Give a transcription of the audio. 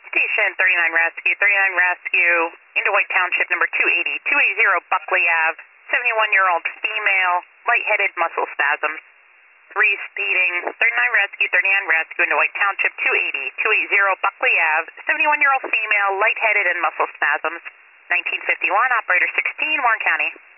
Station 39 Rescue, 39 Rescue, into White Township, number 280, 280 Buckley Ave, 71-year-old female, lightheaded, muscle spasms. 3 speeding, 39 Rescue, 39 Rescue, into White Township, 280, 280 Buckley Ave, 71-year-old female, lightheaded and muscle spasms. 1951, operator 16, Warren County.